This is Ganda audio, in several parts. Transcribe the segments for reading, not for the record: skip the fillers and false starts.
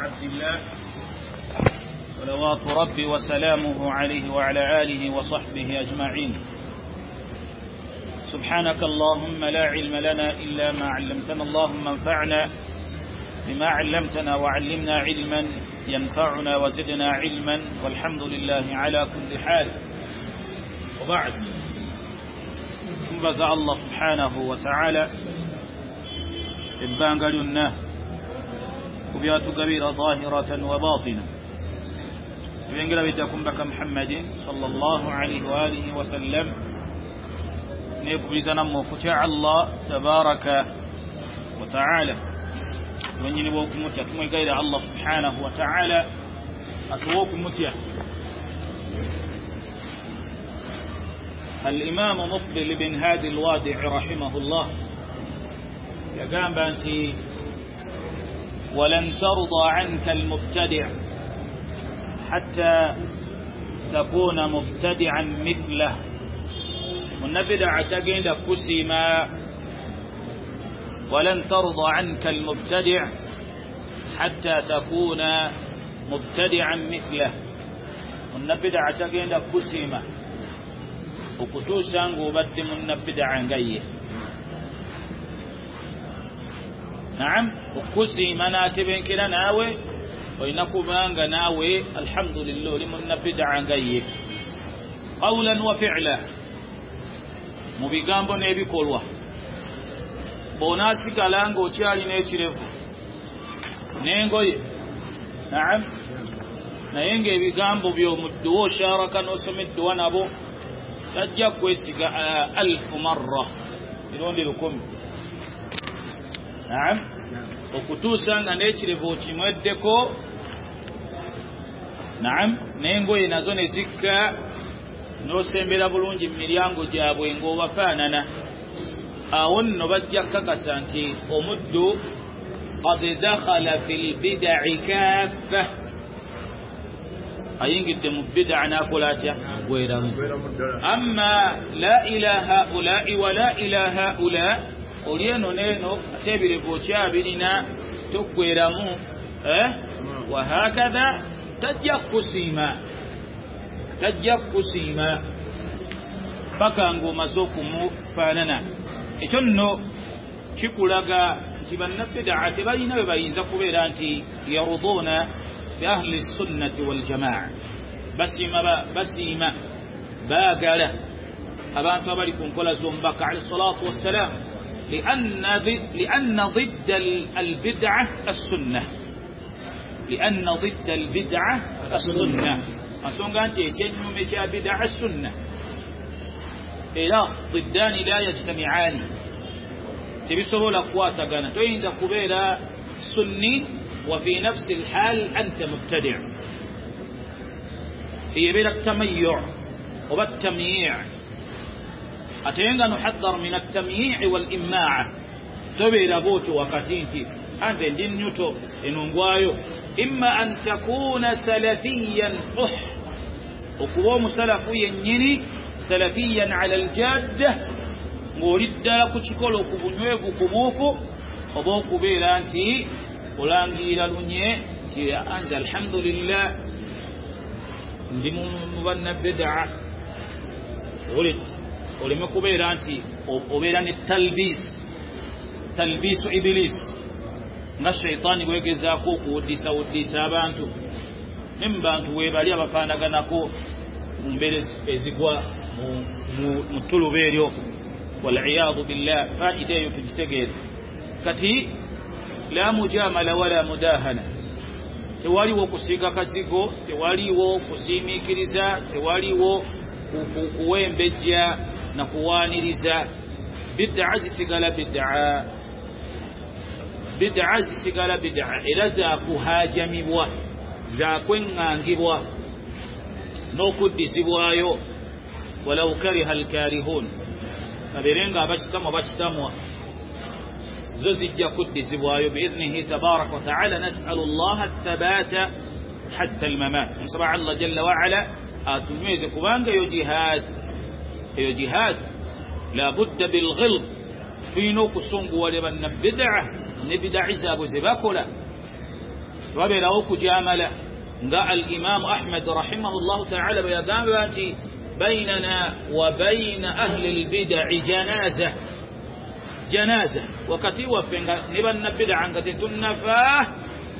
عبد الله صلوات ربي وسلامه عليه وعلى آله وصحبه أجمعين. سبحانك اللهم لا علم لنا إلا ما علمتنا، اللهم انفعنا بما علمتنا وعلمنا علما ينفعنا وزدنا علما، والحمد لله على كل حال. وبعد، بقى الله سبحانه وتعالى إبانغلنا وبيات كبيرة ظاهرة وباطنة بينقل بيتكم بك محمد صلى الله عليه وآله وسلم نيكم زنمو فتاع الله تبارك وتعالى من ينبوكم متيا كما يقول الله سبحانه وتعالى أتوكم متيا. الإمام مقبل بن هادي الوادع رحمه الله يقام بأنتي ولن ترضى عنك المبتدع حتى تكون مبتدعا مثله. والنبدع تقين كسما ولن ترضى عنك المبتدع حتى تكون مبتدعا مثله. والنبدع تقين كسما وكتوسا وبدم النبدع غيه. نعم وكسما ناتبين كلا ناوي وإنكما ناوي الحمد لله لمن نبدع غيه قولا وفعلا mubigambo n'ebikolwa bw'onaasigala ng'okyali n'ekirevu n'engoye. Naam, naye ng'ebigambo by'omudduwa osharaka n'osoma edduwa nabo tajja kwesiga 1000 marra, mirundi 100. Naam, okutuusa nga n'ekirevu okimweddeko. Naam, n'engoye nazo ne zikka n'osembera bulungi mu miryango gyabwe ng'obafaanana. Awo nno bajja kakasa nti omuddu qad dakhala fil bid'i kaffa, ayingidde mu bid'a n'akola atya? Gweramu. Amma la ilaha ula'i wa la ilaha ula, oli eno n'eno ate ebirevu okyabirina toggweramu. Wa hakadha tajja kusiima paka ng'omaze okumufaanana. Ekyo nno kikulaga nti bannabbidaa tebalina bwe bayinza kubeera nti yaruduuna bi ahli sunnati wal jamaa, basiima baagala abantu abali ku nkola z'omubaka alayhi salaatu wassalaam, lianna ضد البدعة السنة، لأن ضد البدعة السنة، ensonga nti ekyennyuma ekya bid'a sunna era ضدان لا يجتمعان، tebisobola kukwatagana. toyinza kubeera sunni wa fi nafsi alhal anta mubtadi'. eyebeera tamayyu' oba tamyi'. ate nga nuhaddar min at-tamyi' wal imma'a, tobeera bwotyo wakati nti anze ndi nyuto enongwayo. imma an takuna salafiyan okuba omusalafu yennyini, salafiyan ala aljadda, ng'oli ddala ku kikolo ku bunywevu ku buufu, oba okubeera nti olangiira lunye nti anze alhamdulillah ndi mu bannabbidaa. oleme kubeera nti obeera ne talbiisu iblis, nga shaytaani bwegezaako okuwuddisa abantu ne mu bantu weebali abafaanaganako mu mbeera ezigwa mu ttuluba eryo, wal'iyadu billah. faida eyo tugitegeeza kati. la mujamala wala mudahana, tewaliwo kusiiga kazigo, tewaliwo kusiimiikiriza, tewaliwo kuwembejja na kuwaaniriza. bid'a zisigala bid'a era zaakuhaajamibwa, zaakweŋŋangibwa n'okuddisibwayo. walau kariha alkarihun, kabeerenga abakitamwa zo zijja kuddisibwayo biidhnihi tabaraka wa ta'ala. nas'alu allaha athabata hatta almamat. nsaba Allah jalla wa ala atunyweze, kubanga eyo jihad la budda bilghilz. tulina okusunguwala bannabbidaa ne bid'a zaabwe ze bakola waberawo kujamala nga al-Imam Ahmad rahimahullahu ta'ala bayagamba nti bainana wa baina ahli al-bid'ah janaza wakati wafenga ne banna bid'a nga tetunnafa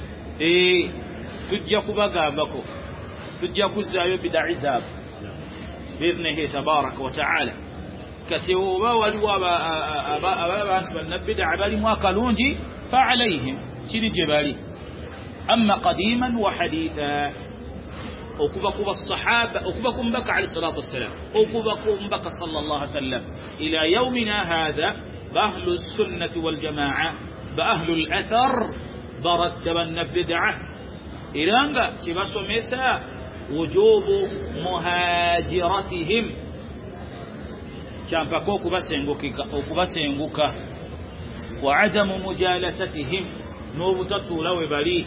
tujja kubagambako tujja kuzaayo bid'a izab bi'idhnihi tabaraka wa ta'ala kati oba waliwo abantu banna bid'a bali mwakalungi fa alayhim kiri gye bali amma qadiman wa haditha okuva ku sahaba okuva ku mbaka alayhi salatu wassalam okuva ku mbaka sallallahu alayhi wasallam ila yawmina hadha bahlu as-sunnah wal jama'ah ba ahlu al-athar baraddaban bid'ah iranga kibasomesa wujubu muhajiratihim champako okubasenguka wa adamu mujalasatihim n'obutatula we bali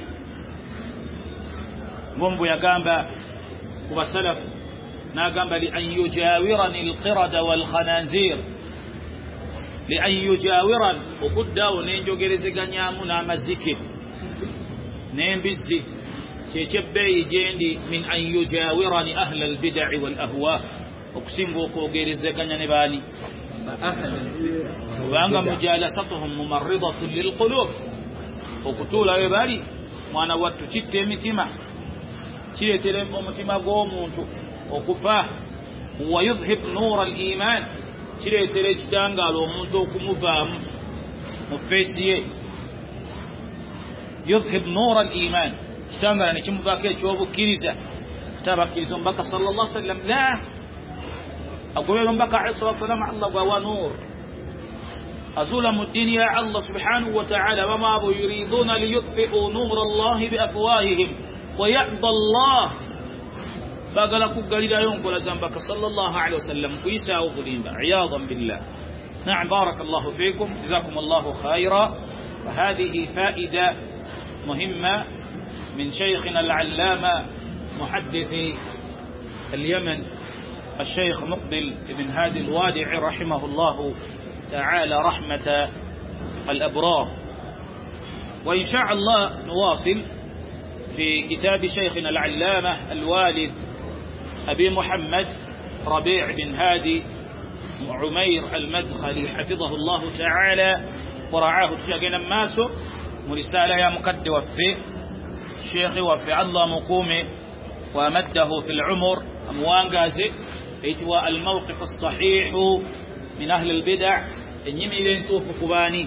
ngombo yagamba kubasalaf nagamba li an yujawirani alqirada wal khanazir li an yujawiran okuddawo nenjogerezeganyaamu n'amazike n'embizi kyekyebeeyi gyendi min an yujawirani ahla albid'i wal ahwa okusinga okwogerezeganya ne baani kubanga mujalasatuhum mumarridatun lilqulub okutuula we bali mwana wattu kitta emitima kireetera omutima gw'omuntu okufa wa yudhhib nuura al-iman kireetera ekitangaala omuntu okumuvaamu mu feesi ye yudhhib nuura al-iman kitangaala ne kimuvaako ekyobukkiriza tabakkiriza omubaka sallallahu alaihi wasallam la agobera omubaka alayhi salatu wasalam Allah gwawa nuur azula mu ddiini ya Allah subhanahu wa ta'ala wama yuriduna liyutfi'u nuura Allahi biafwahihim ويأبى الله bagala kugalirayo nkola zambaka sallallahu alaihi wasallam kuisa ubulimba iyadan billah na'am barakallahu fikum jazakumullahu khaira وهذه فائدة مهمة من شيخنا العلامة محدث اليمن الشيخ مقبل بن هادي الوادعي رحمه الله تعالى رحمة الأبرار وإن شاء الله نواصل في كتاب شيخنا العلامة الوالد أبي محمد ربيع بن هادي عمير المدخلي حفظه الله تعالى ورعاه تشاقنا ماسو مرسالة يا مقد وفي الشيخ وفي الله مقومي ومده في العمر أموان قازي ايتوا الموقف الصحيح من أهل البدع إنيمي لين توف قباني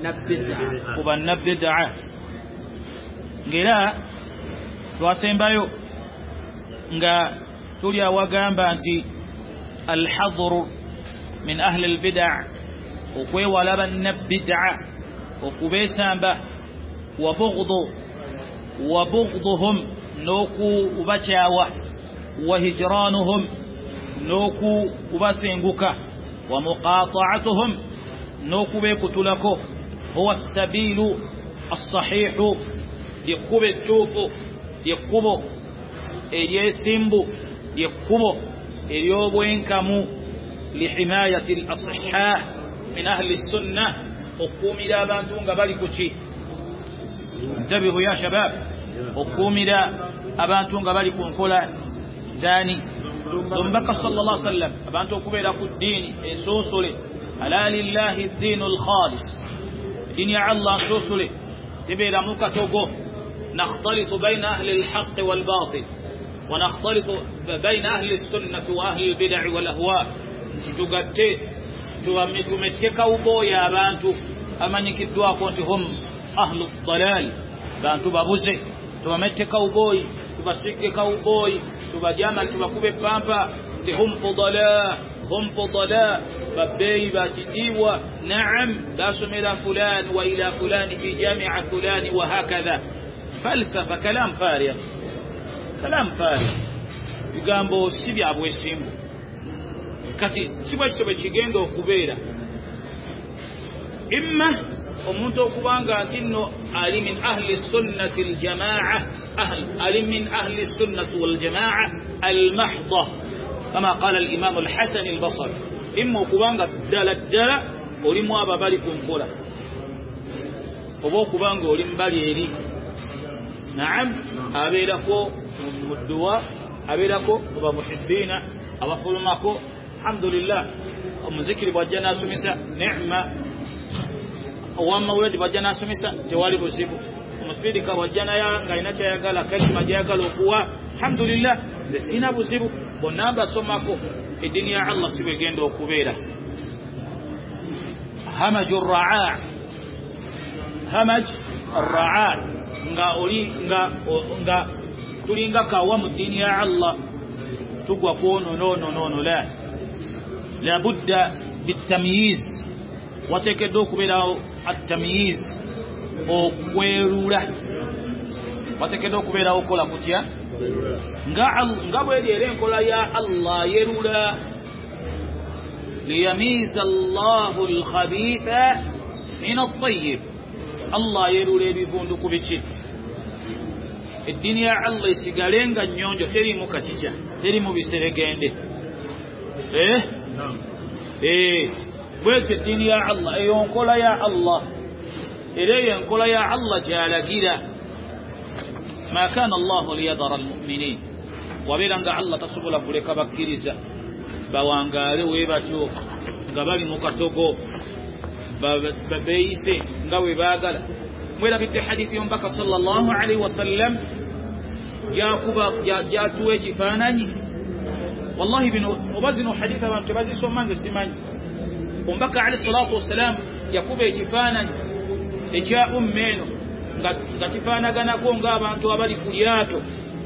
قبان ngera twasembayo nga tuli awagamba nti alhadru min ahli albid'a okwewala bannabid'a okubesamba wa bughduhum noku ubachaawa wa hijranuhum noku ubasenguka wa muqata'atuhum noku bekutulako huwa as-sabilu as-sahihu yekube etuufu yekkubo eryesimbu yekkubo eryobwenkamu lihimayati al-asihha min ahli sunnah okuumira abantu nga bali ku ki ntabihu ya shabab okuumira abantu nga bali ku nkola zani zombaka sallallahu alaihi wasallam abantu okubeera ku ddiini ensoosole ala lillahi ddiinu al-khalis ddiini ya Allah nsoosole tebeera mu katogo نختلط بين أهل الحق والباطل ونختلط بين أهل السنة وأهل البدع والأهواء تقتل تمتك وبويا بانتو أمنك الدواء هم أهل الضلال بانتو بابوسي تمتك وبوي تبسكك وبوي تبجامل تبكوب بامبا هم فضلاء ببي باتتيوة نعم داسم إلى فلان وإلى فلان في جامع فلان وهكذا فلسفة كلام فارغ bigambo si bya bwesimbu kati kibwa kitobe kigenda okubeera imma omuntu okubanga ntinno ali min ahli sunnati aljamaa ali min ahli sunnati waljamaa almahdha kama qala al-imam al-hasan al-basri imma okubanga ddala olimu aba bali ku nkola oba okubanga oli mbali eri naam abeerako mu dduwa abeerako oba muhibbina abafulumako alhamdulillah omuzikiri bwajja n'asomesa ni'ma owamawuledi bwajja n'asomesa tewali buzibu omusipidika bwajja naye ng'alina kyayagala kalima gyayagala okuwa alhamdulillah nze sina buzibu bonna mbasomako eddiini ya Allah si bwegenda okubeera hamaju raa hamaj raa nga tulinga kawa mu ddiini ya Allah tugwa kwono nono la budda bitamyiz wateekeddwa okubeerawo atamyiz okwerula wateekeddwa okubeerawo okukola kutya nga bweri era enkola ya Allah yerula liyamiza Allahu al-khabitha min at-tayyib Allah yerula ebivundu ku biki eddiini ya Allah esigale nga nnyonjo terimu kakica terimu biseregende bwetyo eddiini ya Allah eyo nkola ya Allah era eyo enkola ya Allah gyalagira ma kana Allah liyadhara almu'minin wabeera nga Allah tasobola kuleka bakkiriza bawangaale weebatyo nga bali mu katogo beeyise nga we baagala mwerabidde hadithi y'omubaka sallallahu alaihi wasallam gyatuwa ekifaananyi wallahi bino oba zino hadithi abantu tebazisoma nze simanyi omubaka alaihi salatu wassalam yakuba ekifaananyi ekya eno nga kifaanaganako ng'abantu abali ku lyato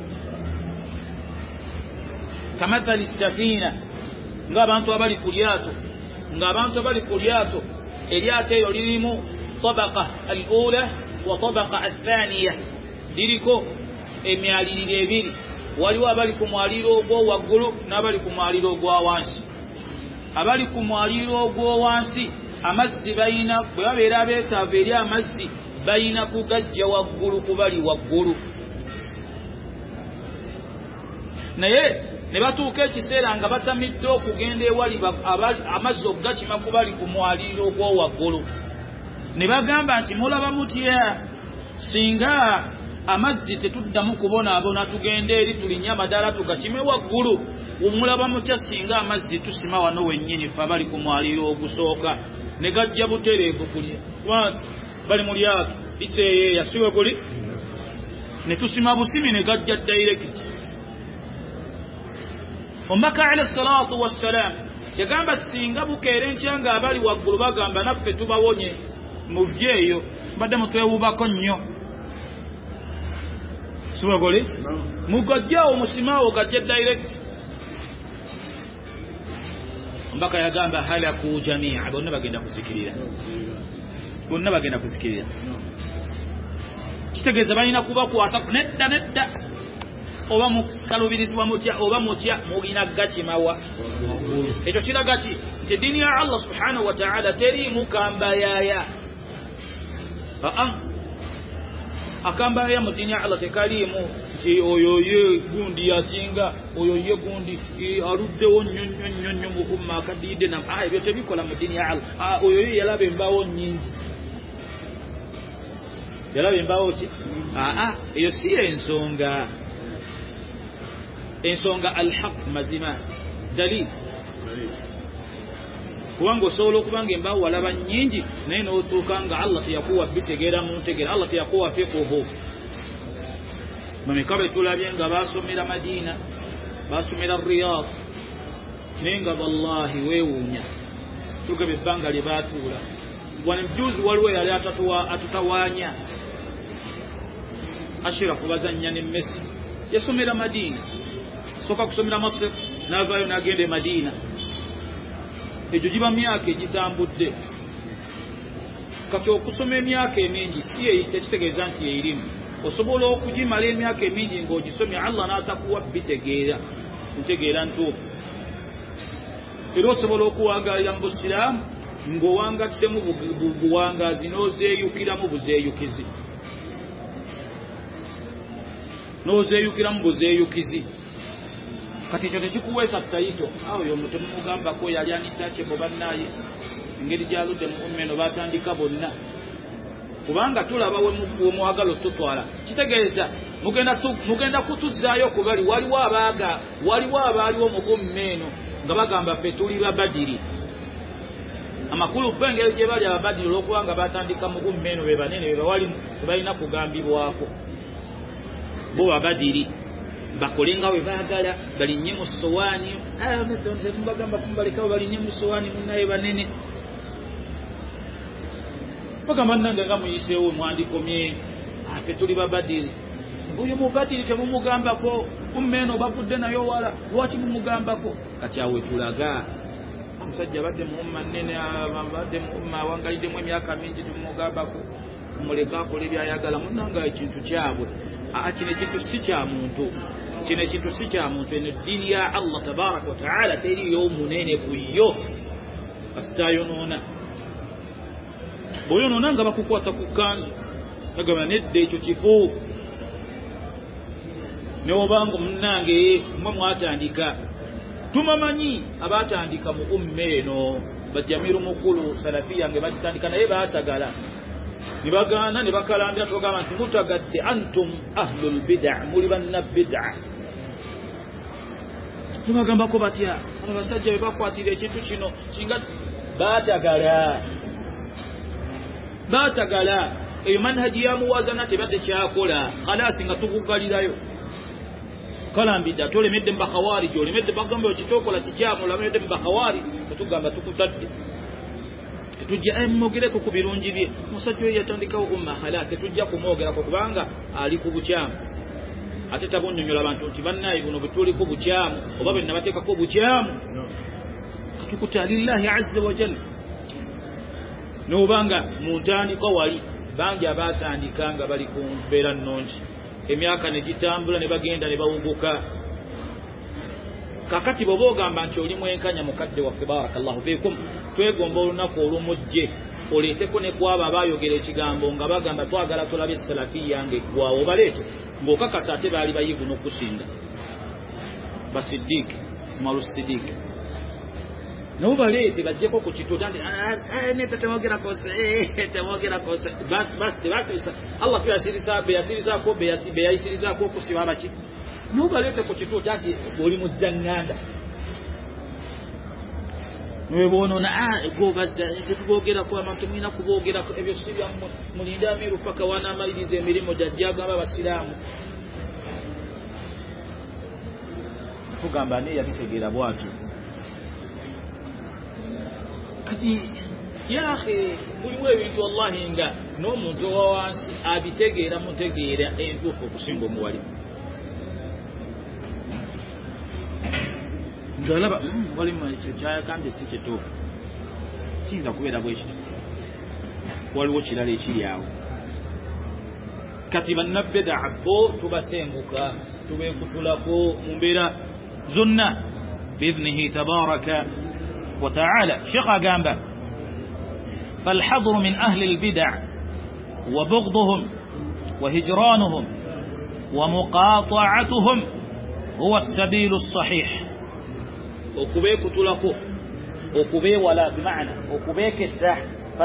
kamathali safina ng'abantu abali ku lyato ng'abantu abali ku lyato eryato eryo lirimu tabaqa al-ula wa tabaqa al-thaniya liriko emyaliriro ebiri waliwo abali ku mwaliro ogw'owaggulu n'abali ku mwaliro ogwa-wansi abali ku mwaliro ogw'owansi amazzi bayina bwe babeera abeetaavu eri amazzi bayina kugajja waggulu kubali waggulu naye ne batuuka ekiseera nga batamidde okugenda ewali amazzi okugakima kubali ku mwaliro ogw'owaggulu ne bagamba nti mulaba mutya singa amazzi tetuddamu kubonaabona tugende eri tulinnya amadala tugakime waggulu omulaba mutya singa amazzi tusima wano wennyini fe abali ku mwaliro ogusooka ne gajja butereevu kuli bali mu lyato liseeyeeya siwe kuli ne tusima busimi ne gajja direct omubaka alayhi salatu wassalam yagamba singa bukeera enkya nga abali waggulu bagamba naffe tubawonye muvye eyo badde mutwewubako nnyo siwe kuli mugajjawo musimaawo gajja direct mbaka yagamba halaku jamia bonna bagenda kuzikirira kitegeeza balina kubakwata nedda oba mukalubirizibwa mutya oba mutya mugina gakimawa ekyo kiraga ki nti eddiini ya Allah subhanahu wa ta'ala teriimu kambayaya akambayaya mu ddiini ya Allah tekaliimu nti oyo ye gundi yasinga oyo ye gundi aluddewo nnyo mu umma akaddiidde ebyo tebikola mu ddiini ya Allah oyo ye yalaba embaawo nnyingi yalaba embaawo ki eyo si ensonga alhaq mazima dalil kubanga osobola okubanga embaawo walaba nnyingi naye n'otuuka nga Allah teyakuwa bitegeera mu ntegeera Allah teyakuwa fiqhu bameka be tulabye nga baasomera Madina baasomera Riyadh naye nga wallahi weewuunya tugebe ebbanga lye baatuula wano juzi waliwo yali atutawaanya Ashraf bazannya ne Messi yasomera Madina soka kusomera Masr n'avaayo n'agenda e Madina ekyo giba myaka egitambudde kati okusoma emyaka emingi tekitegeeza nti yeerimu osobola okugimala emyaka emingi ng'ogisomye Allah n'atakuwa bitegeera ntegeera ntuufu era osobola okuwangalira mu busiraamu ng'owangaddemu buwangazi n'ozeeyukiramu buzeeyukizi kati ekyo tekikuweesa ttayito oyo temumugambako yali anitakyebo bannaye engeri gyaludde mu ummeno batandika bonna kubanga tulaba we mwagalo tutwala kitegeeza mugenda kutuzaayo kubali waliwo abaaliwo mu ummeeno nga bagamba ffe tuli Badiri amakulu bengeri gye bali Ababadiri olwokubanga batandika mu ummeeno be banene be bawali tebalina kugambibwako bo Ababadiri bakolenga we baagala balinnye mu sowaani bagamba kumbalekawo balinnye mu sowaani munnaye banene bagamba nange nga muyiseewo mwandikomye ffe tuli Babadiri oyo Mubadiri temumugambako ummeeno bavudde nayo wala lwaki mumugambako kati awe tulaga omusajja badde mu umma nnene badde mu umma awangaliddemu emyaka mingi temumugambako muleka akole byayagala munnanga ekintu kyabwe kino ekintu si kya muntu eno eddiini ya Allah tabaraka wa taala teriyo omunene kuyo asitayonoona bw'oyonoona nga bakukwata ku kkanzu agamba nedda ekyo kifo newobanga munnange mwe mwatandika tumamanyi abatandika mu ummeeno bajjamiru mukulu salafiya nge bagitandika naye baatagala ne bagaana ne bakalambira tubagamba nti mutagadde antum ahlul bid'a muli banna bid'a tubagambako batya abasajja be bakwatira ekintu kino singa baatagala eyo manhaji ya muwazana tebadde kyakola khalasi nga tukugalirayo kalambidde tolemedde mu bakhawariji olemedde bagamba ekitokola kikyamu olemedde mu bakhawariji netugamba tukutadde tetujja mwogereko ku birungi bye musajja oyo yatandikawo umma khalasi tetujja kumwogerako kubanga ali ku bukyamu ate tabunnyonnyola abantu nti bannaye buno bwe tuli ku bukyamu oba bwe nabateekako bukyamu katukuta lillahi azza wa jalla n'obanga mu ntandikwa wali bangi abatandika nga bali ku mbeera nnungi emyaka ne gitambula ne bagenda ne bawuguka kakati bw'oba ogamba nti oli mwenkanya mukadde waffe barakallahu fiikum twegomba olunaku olumujje oleeteko ne kwabo abayogera ekigambo nga bagamba twagala tulabe salafiya ng'eggwawo baleete ng'okakasa ate baali bayivu n'okusinda basiddiiki umaru siddiiki nabo baleete bajjeko ku kituuti nti neta temwogerako basi Allah beyasirizaako beyayisirizaako okusiba abaki nabo baleete ku kituuti ati oli muzzanganda nwebonona gobaza tetuboogerako abantu mulina kuboogerako ebyo si byammwe mulinde amiru paka wanaamaliriza emirimu gyajjagamba abasiraamu tugamba naye yabitegeera bwatyo kati yaakhe mulimu ebintu wallahi nga n'omuntu owa wansi abitegeera mutegeera entuufu okusinga omuwalimu ngalaba walimu ekyo kyayagambye si kituufu kiyinza kubeera bwekito waliwo kirala ekiri awo kati bannabbedaa bo tubasenguka tubeekutulako mu mbeera zonna biidhnihi tabaraka wa taala sheekh agamba فالحذر من أهل البدع وبغضهم وهجرانهم ومقاطعتهم هو السبيل الصحيح وكبيك تلقوا وكبي ولا بمعنى وكبيك الساح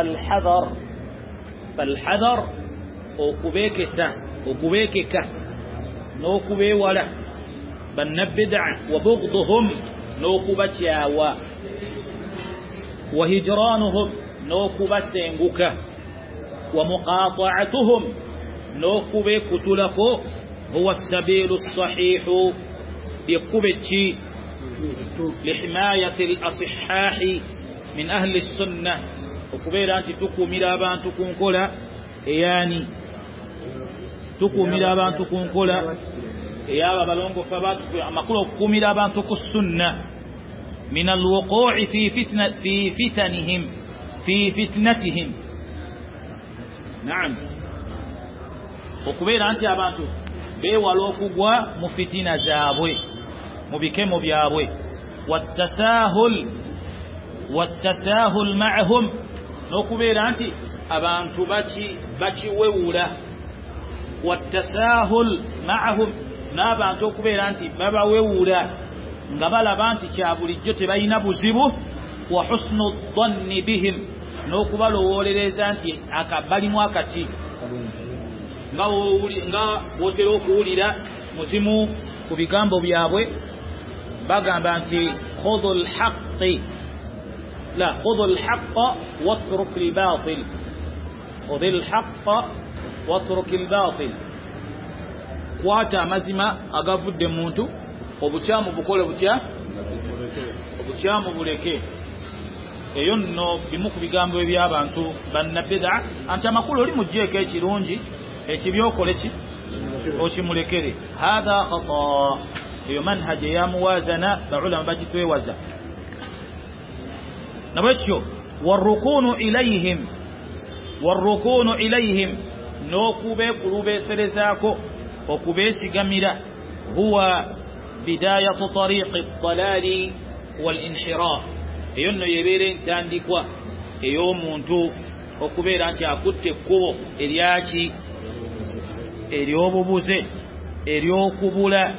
فالحذر وكبيك الساح وكبيك كه نوكبي ولا بنبدع وبغضهم نوكبتياوا وهجرانهم نوكبتنغك ومقاطعتهم نوكبيك تلقوا هو السبيل الصحيح بكبتي لحماية الأصحاح من أهل السنة وكبير أنت تكو ملابان تكون كلا يعني تكو ملابان تكون كلا يا بلونغو فبات أما كلو ملابان تكو السنة من الوقوع في فتنتهم نعم وكبير أنت أبانتو بيوالوكوا مفتنا زابوي mubikemo byabwe wattasahul ma'ahum nokubeera nti abantu bakiwewula wattasahul ma'ahum n'abantu okubeera nti babawewula nga balaba nti kya bulijjo tebalina buzibu wa husnu dhanni bihim n'okubalowolereza nti balimu akati nga bwotera okuwulira muzimu ku bigambo byabwe bagamba nti khudhu lhaqi خذ الحق واترك الباطل خذ الحق واترك الباطل kwata amazima agavudde muntu obukyamu bukole obukyamu buleke eyo nno bimu ku bigambo eby'abantu bannabida anti amakulu oli mugjeeko ekirungi ekibyokole okimulekere hatha khata eyo manhaja ya muwazana baulama bagitwewaza nabwekyo warrukunu ilayhim n'okubekulubeeserezaako okubeesigamira huwa bidayatu tariqi dalali walinhiraf eyo nno yebeera entandikwa ey'omuntu okubeera nti akutte ekkubo eryaki ery'obubuze ery'okubula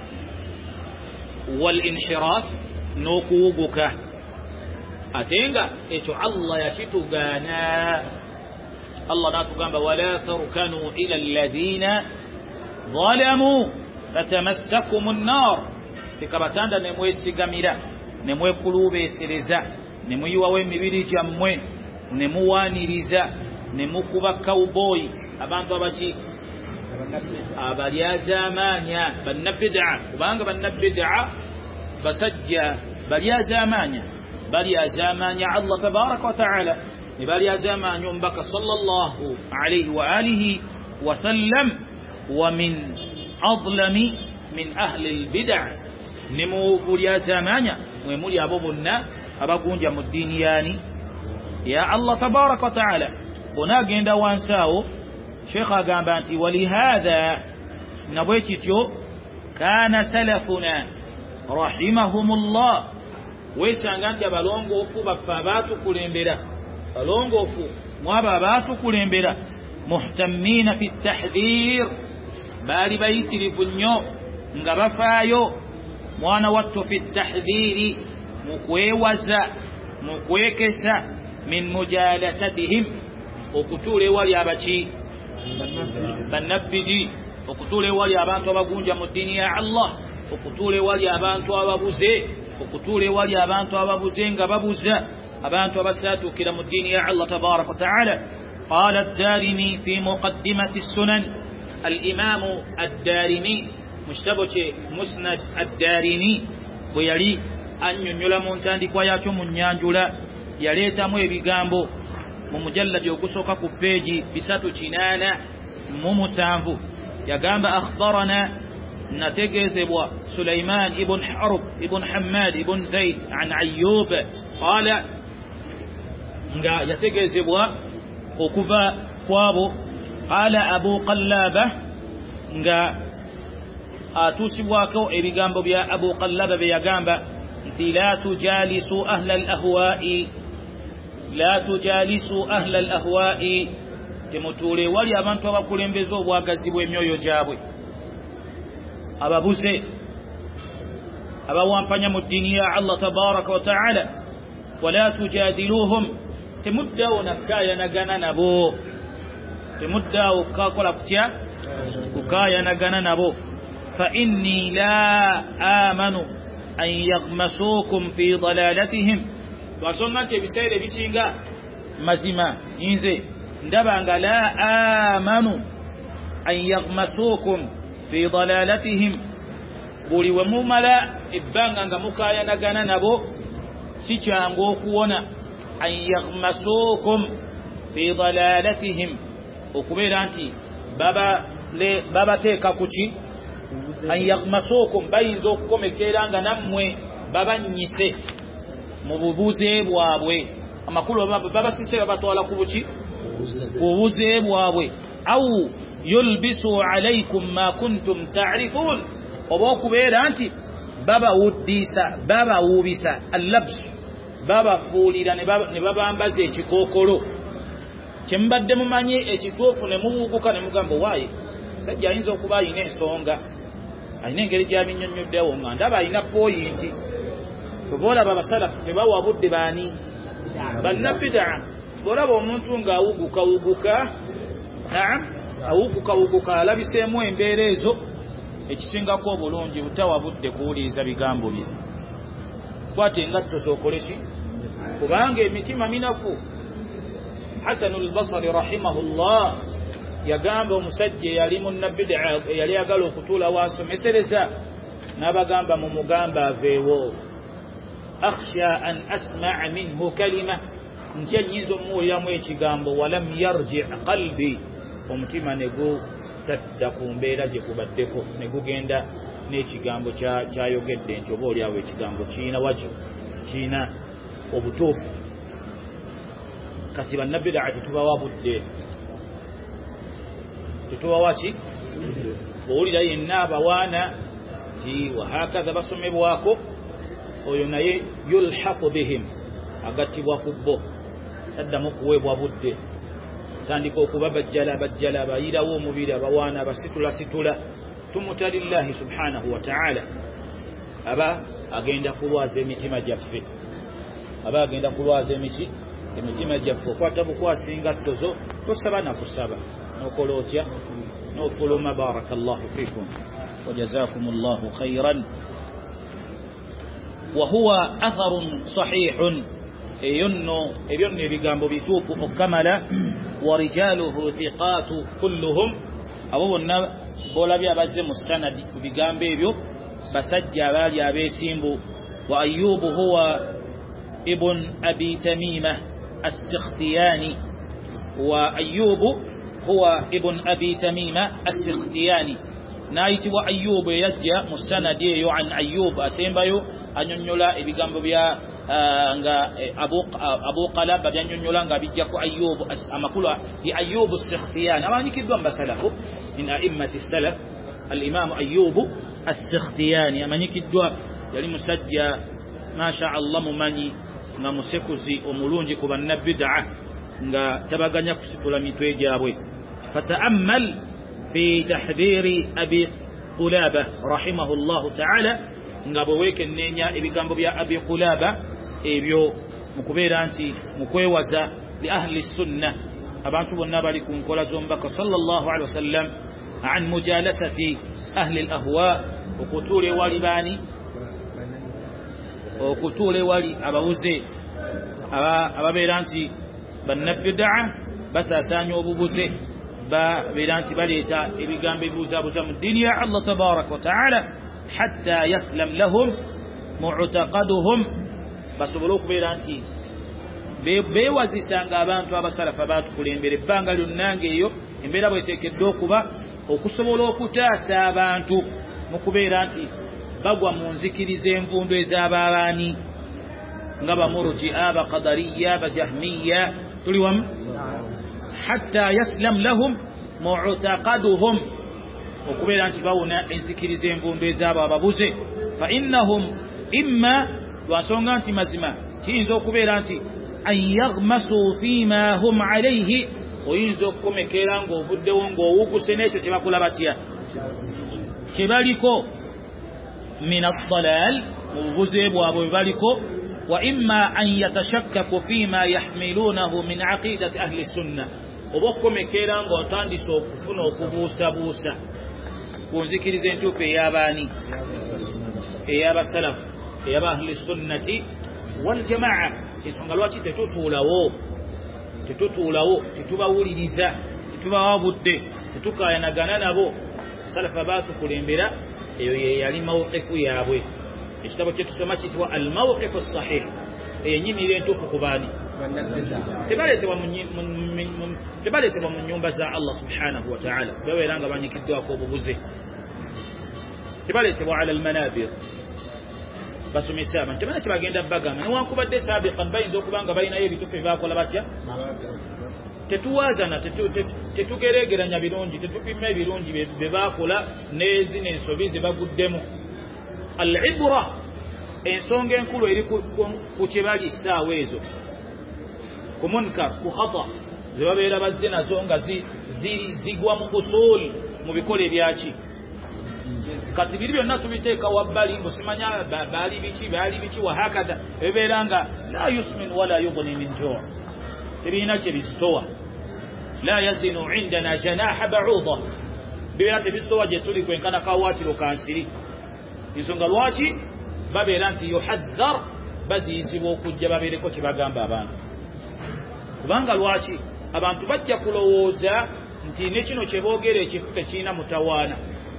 walinhiraf n'okuwuguka ate nga ekyo Allah yakitugaana Allah n'atugamba wala tarkanu ila alladhina zalamu fatamassakum an-nar tekabatanda nemwesigamira nemwekulubeesereza nemuyiwawo emibiri gyammwe nemuwaaniriza nemukuba cowboy abantu abaki abalyazaamaanya bannabid'a kubanga bannabid'a basajja balyazaamaanya balyazaamaanya Allah tabaraka wa ta'ala ne balyazaamaanya omubaka sallallahu alayhi wa alihi wa sallam wa min adlami min ahli albid'a ne mu bulyazaamaanya mwe muli abo bonna abagunja mu ddiini yaani ya Allah tabaraka wa ta'ala bona agenda wansi awo sheikh agamba nti walihadha nabwe kityo kana salafuna rahimahumullah wesanga nti abalongoofu baffe abaatukulembera balongoofu mwabo abaatukulembera muhtamina fi tahdhir baali bayitirivu nnyo nga bafaayo mwana wattu fi tahdhiri mu kwewaza mu kwekesa min mujalasatihim okutuula ewali abaki bannabbidi okutuula ewali abantu abagunja mu ddiini ya Allah okutuula ewali abantu ababuze okutuula ewali abantu ababuze nga babuza abantu abasaatuukira mu ddiini ya Allah tabaraka wa ta'ala qala ad-Darimi fi muqaddimati as-sunan al-imamu ad-Darimi mukitabo kye musnad ad-Darimi bwe yali annyonnyola mu ntandikwa yakyo mu nnyanjula yaleetamu ebigambo mu mujalladi ogusooka ku peegi 387 yagamba akhbarana nategezebwa Sulaiman ibn Harb ibn Hammad ibn Zayd an Ayyub qala nga yategezebwa okuva kwabo qala Abu Qallaba nga atusibwako ebigambo bya Abu Qallaba bye yagamba nti la tujalisu ahla al-ahwa'i la tujalisu ahla al-ahwa'i temutuule wali abantu abakulembeza obwagazi bw'emyoyo gyabwe ababuze abawampanya mu ddiini ya Allah tabaraka wa ta'ala wala tujadiluhum temuddawo nakaayanagana nabo temuddawo kukakola kutya kukaayanagana nabo fa inni la amanu an yaghmasukum fi dalalatihim twasonga nti ebiseera ebisinga mazima nze ndaba nga la amanu an yaghmasukum fi dalalatihim buli we mumala ebbanga nga mukaayanagana nabo si kyangu okuwona an yaghmasukum fi dalalatihim okubeera nti babateeka kuki an yaghmasukum bayinza okukomekeera nga nammwe babanyise mu bubuze bwabwe amakulu babasise babatwala ku buki bubuze bwabwe au yulbisu alaykum ma kuntum ta'rifun oba okubeera nti babawuddisa babawubisa allabs babafuulira ne babambaza ekikookolo kyemubadde mumanyi ekituufu ne mubuuguka ne mugamba waaye sajja ayinza okuba ayina ensonga ayina engeri gy'abinnyonnyoddewo nga ndaba ayina pooyinti toba olaba abasalafu tebawabudde baani bannabid'a bolaba omuntu ng'awuguka awuguka alabiseemu embeera ezo ekisingako obulungi butawa budde kuwuliriza bigambo bye. Kwata engatto z'okole ki? Kubanga emitima minafu. Hasanu al-Basri rahimahullah yagamba omusajja yali munnabid'a yali yagala okutuula waasomesereza n'abagamba mumugamba aveewo. Akhsha an asma'a minhu kalima, ntya nyiza omuwuliramu ekigambo walam yarji' qalbi, omutima ne gutadda ku mbeera gye kubaddeko ne gugenda n'ekigambo kyayogedde nti oba oliawo ekigambo kiina waki kiina obutuufu. Kati bannabid'a tetubawa budde, tetubawa ki? Owulira yenna abawaana ti wahakadha basomebwako, oyo naye yulhaqu bihim, agattibwa ku bo, taddamu kuweebwa budde. Tandika okuba bajjala abayirawo omubiri, abawaana abasitula tumuta lillahi subhanahu wa ta'ala. Aba agenda kulwaza emitima gyaffe, emitima gyaffe. Okwata bukwasi ngatto zo tosaba nakusaba, nokola otya nofuluma. Barakallahu fikum wa jazakumullahu khairan. wa huwa atharun sahihun, ebyo nno ebigambo bituufu okamala. wa rijaluhu thiqatu kulluhum, abo bonna boolabye abazze mu standard ku bigambo ebyo basajja abaali abeesimbu. wa Ayyubu huwa ibn abi tamima as-sikhtiyani, wa Ayyubu huwa ibn abi tamima as-sikhtiyani, naayitibwa Ayyubu eyajja mu standard eyo an Ayyub asembayo anyonnyola ebigambo bya nga Abu Qalaba byanyonnyola nga bijja ku Ayyub amakulu ya Ayyub as-Sikhtiyani amanyikiddwa mu basalafu min a'immati salaf. al-Imam Ayyub as-Sikhtiyani amanyikiddwa yali musajja masha Allah mumanyi nga musekuzi omulungi ku bannabid'a nga tabaganya kusitula mitwe gyabwe. fata'ammal fi tahdhiri Abi Qulaba rahimahullahu ta'ala, nga bwe weekennenya ebigambo bya Abi Qulaba ebyo mukubeera nti mukwewaza li ahli sunna, abantu bonna bali ku nkola z'omubaka sallallahu alaihi wasallam, an mujalasati ahli al-ahwa, okutuula ewali baani, okutuula ewali ababuze ababeera nti bannabid'a basaasaanya obubuze, babeera nti baleeta ebigambo ebibuzabuza mu ddiini ya Allah tabaraka wa ta'ala, hatta yaslam lahum mu'taqaduhum, basobole okubeera nti beewazisanga abantu abasalafu baatukulembera ebbanga lyonnange eyo embeera bweteekeddwa okuba okusobola okutaasa abantu mu kubeera nti bagwa mu nzikiriza envundu ez'ababaani nga bamurji'a, baqadariya, bajahmiya, tuli wamu. hatta yaslam lahum mu'taqaduhum, okubeera nti bawona enzikiriza envundu ez'abo ababuze. fa innahum imma, lwansonga nti mazima kiyinza okubeera nti an yaghmasu fima hum alayhi, oyinza okukomekera ng'ovuddewo ng'owuguse n'ekyo kye bakola batya kye baliko min ad-dalal, mu bubuze bwabwe bwe baliko. wa imma an yatashakkaku fima yahmilunahu min aqidati ahli sunna, oba okukomekera ng'otandise okufuna okubuusabuusa ku nzikiriza entuufu ey'abaani, ey'abasalafu, ey'aba ahli sunnati wal jamaa. Ensonga lwaki tetutuulawo, tetubawuliriza, tetubawa budde, tetukayanagana nabo. Salafa baatukulembera, eyo ye yali mawqifu yaabwe. Ekitabo kye tusoma kiyitibwa al-mawqifu as-sahih, enyinira entuufu ku baani, tebaleetebwa mu nnyumba za Allah subhanahu wa ta'ala, babeera nga banyikiddwako obubuze, tebaleetebwa ala al-manabir, basomesa abantu tebana kyebagenda bagamba, newankubadde sabiqan bayinza okuba nga balinayo ebituufu bye bakola batya. Tetuwaazana, tetugereegeranya birungi, tetupima ebirungi bye bakola n'ezina ensobi ze baguddemu. Al-ibra, ensonga enkulu eri ku kye bali essaawa ezo, ku munkar, ku khata ze babeera bazze nazo nga zigwa mu usul, mu bikola ebyaki. Kati biri byonna tubiteeka wabbali, mbusimanya baali biki wahakadha, ebibeera nga la yusmin wala yughni min ju', tebina kye bizitowa la yazinu indana janaha ba'udha bibera tebizitowa gye tuli kwenkana kawaatiro kansiri ensonga lwaki babeera nti yuhaddhar baziyizibwa okujja babeereko kye bagamba abantu kubanga lwaki abantu bajja kulowooza nti ne kino kye boogera ekifu tekirina mutawaana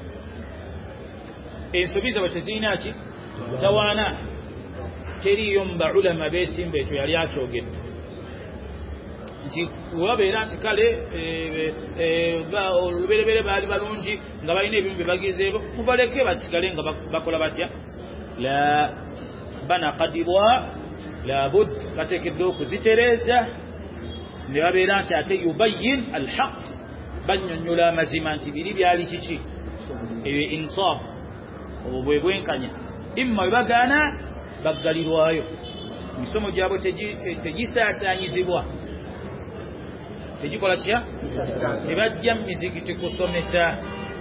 ensobi zaabwe tezirina ki mutawaana teriyo mu baulama beesimba ekyo yali akyogedde nti webabeera nti kale oluberebere baali balungi nga balina ebimu bye bagezeeko mubaleke basigale nga bakola batya la banaqadibwa labud bateekeddwa okuzitereeza ne babeera nti ate yubayin alhaq bannyonnyola amazima nti biri byali kiki eyo insaf obwo bwe bwenkanya imma bwe bagaana baggalirwayo emisomo gyabwe tegisaasaanyizibwa tegikola kitya tebajja mu mizikiti kusomesa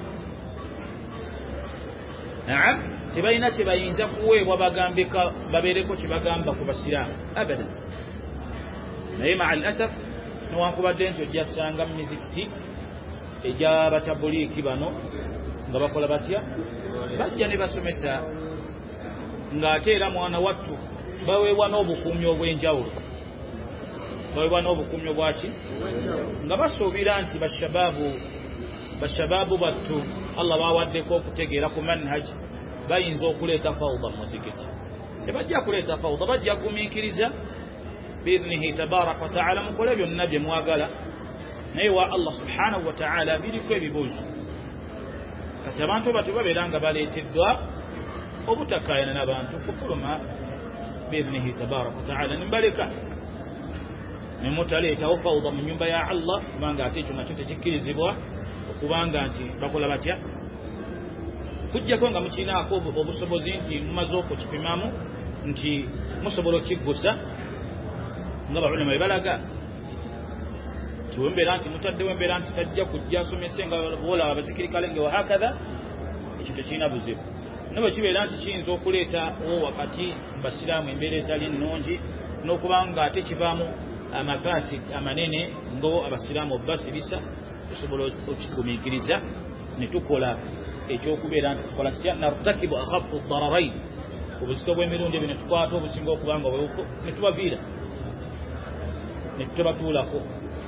naam tebalina kye bayinza kuweebwa bagambika babeereko kye bagamba ku basiraamu abadan naye maa al asaf newankubadde nti ojja ssanga mu mizikiti egy'abatabuliiki bano nga bakola batya bajja ne basomesa ng'ate era mwana wattu baweebwa n'obukuumi obw'enjawulo baweebwa n'obukuumi obwaki nga basuubira nti bashabaabu battu Allah bawaddeko okutegeera ku manhaj bayinza okuleeta fawda mu muzikiti tebajja kuleeta fawda bajja kugumiikiriza biidhnihi tabaraka wa taala mukole byonna bye mwagala naye wa Allah subhanahu wa taala biriko ebibuuzo kati abantu batyo babeera nga baleeteddwa obutakkaayana n'abantu kufuluma biidhnihi tabaraka wa taala nimbaleka nemutaleetawo fawda mu nyumba ya Allah kubanga ate ekyo nakyo tekikkirizibwa okubanga nti bakola batya kujjako nga mukinaako obusobozi nti mumaze okukipimamu nti musobola okiggusa nga baulama bwe balaga tiwembeera nti mutaddewo embeera nti tajja kujja asomese nga boolaba abazikirikale nga wahakatha ekyo tekirina buzibu nabwe kibeera nti kiyinza okuleetawo wakati mu basiraamu embeera etali nnungi n'okubanga ate kivaamu amapaasi amanene ngo abasiraamu basirisa tusobola okigumiikiriza ne tukola ekyokubeera nti tukola kitya nartakibu akhafu dararain obuzito bw'emirundi ebyo ne tukwata obusinga okubanga bweuko ne tubaviira ne tutebatuulako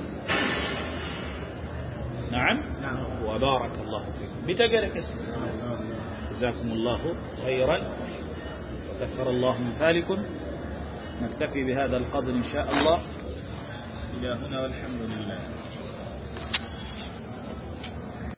naam wa baraka allahu fikum bitegerekese جزاكم الله خيرا وكثر الله مثالكم نكتفي بهذا القدر إن شاء الله إلى هنا والحمد لله